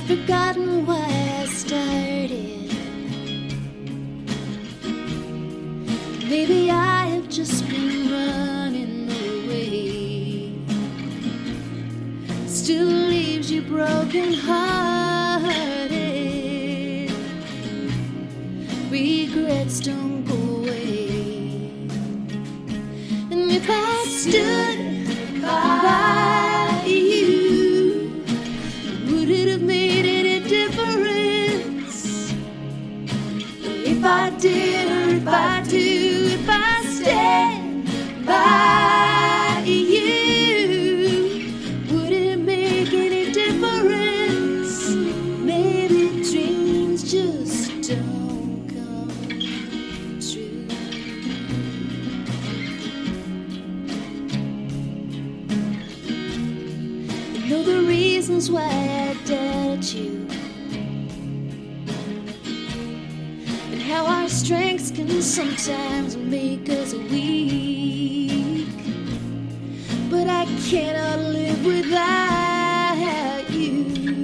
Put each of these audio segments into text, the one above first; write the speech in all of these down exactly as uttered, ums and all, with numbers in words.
forgotten why I started. Maybe I have just been running away. Still leaves you broken hearted. Regrets don't go away. And if I stood by you, would it have made any difference? If I did or if I do, if I stand by you, would it make any difference? Maybe dreams just don't come true. I know the reasons why I doubt you, and how our strengths can sometimes make us weak. But I cannot live without you,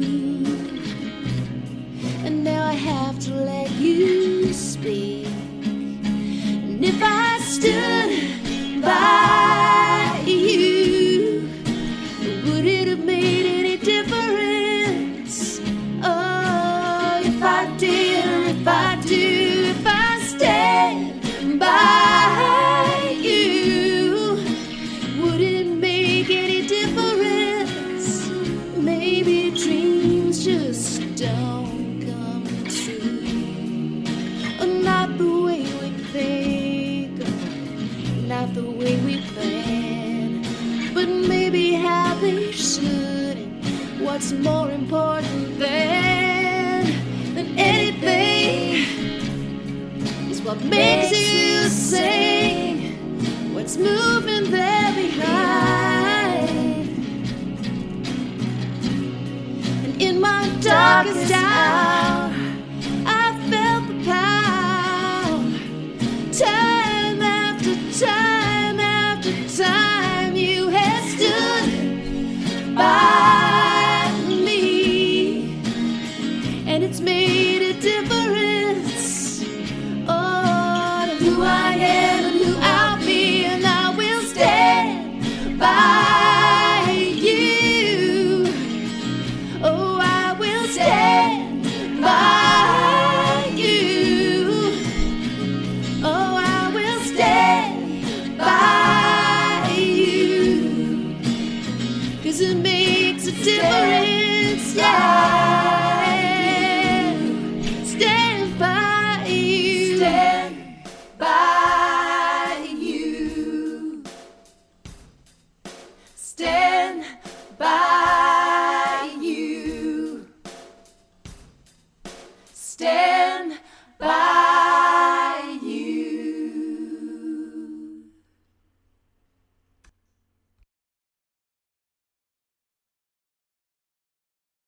and now I have to let you speak. And if I stood by you, would it have made any difference? Oh, if I did or if I do, if I stand by you, would it make any difference? Maybe dreams just don't come true. Oh, not the way we think, not the way we plan, but maybe how they should. And what's more important than, than anything is what makes you sing, what's moving there behind. And in my darkest hour, I felt the power. Time after time after time, you have stood by me, and it's made a difference. Oh, to who I am and who I'll be, and I will stand by you. Oh, I will stand by you. Oh, I will stand by you, 'cause it makes a difference, yeah. Stand by you. Stand by you. Stand by you. Stand